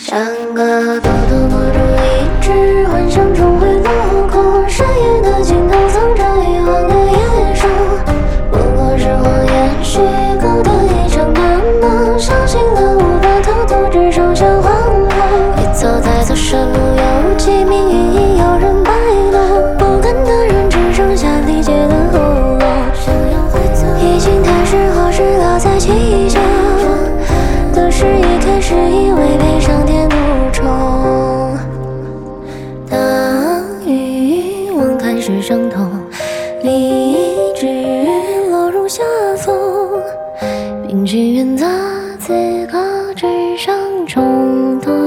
像个偷偷摸着一直幻想中会落空，深夜的尽头藏着遗忘的野兽，不过是谎言虚构的一场大梦，相信了无法逃脱，只剩下惶恐。一走再走，山路有几命运已有人摆弄，不甘的人只剩下理解的喉咙。已经太适合是落在气球，得失一开始以为悲伤填补充，当欲望开始伤痛，理智落入下风，并去远在此刻只剩冲动，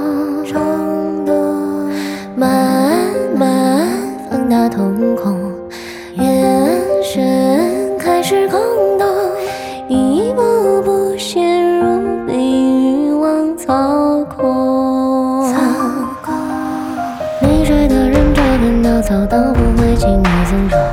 慢慢放大瞳孔，眼神开始空洞，一步步陷入被欲望操控。没睡的人这边稻草都不会轻易增长，